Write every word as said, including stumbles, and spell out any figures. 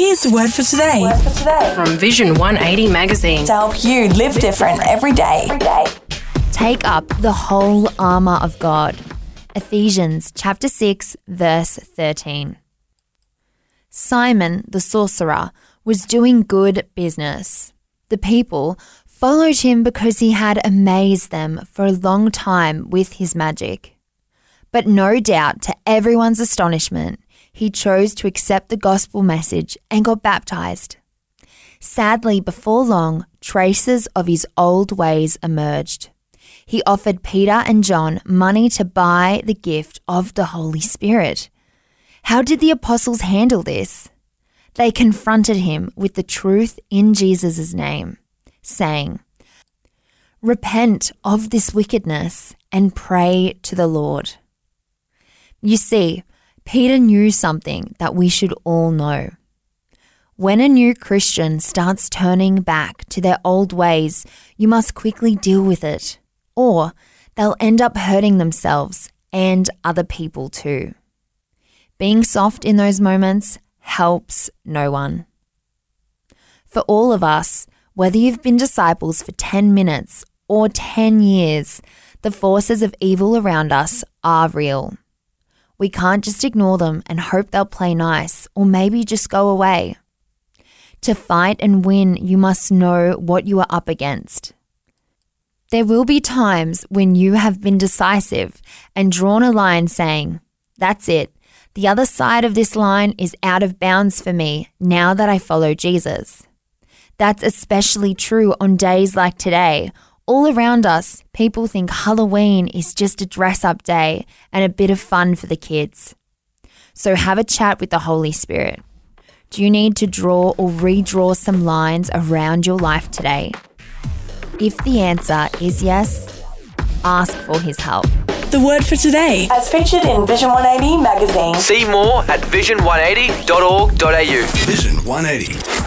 Here's the word for today. Word for today. From Vision one eighty magazine. To help you live different every day. Every day. Take up the whole armour of God. Ephesians chapter six, verse thirteen. Simon the sorcerer was doing good business. The people followed him because he had amazed them for a long time with his magic. But no doubt, to everyone's astonishment, he chose to accept the gospel message and got baptized. Sadly, before long, traces of his old ways emerged. He offered Peter and John money to buy the gift of the Holy Spirit. How did the apostles handle this? They confronted him with the truth in Jesus' name, saying, "Repent of this wickedness and pray to the Lord." You see, Peter knew something that we should all know. When a new Christian starts turning back to their old ways, you must quickly deal with it, or they'll end up hurting themselves and other people too. Being soft in those moments helps no one. For all of us, whether you've been disciples for ten minutes or ten years, the forces of evil around us are real. We can't just ignore them and hope they'll play nice or maybe just go away. To fight and win, you must know what you are up against. There will be times when you have been decisive and drawn a line saying, "That's it. The other side of this line is out of bounds for me now that I follow Jesus." That's especially true on days like today. All around us, people think Halloween is just a dress-up day and a bit of fun for the kids. So have a chat with the Holy Spirit. Do you need to draw or redraw some lines around your life today? If the answer is yes, ask for his help. The word for today. As featured in Vision one eighty magazine. See more at vision one eighty dot org dot a u. Vision one eighty.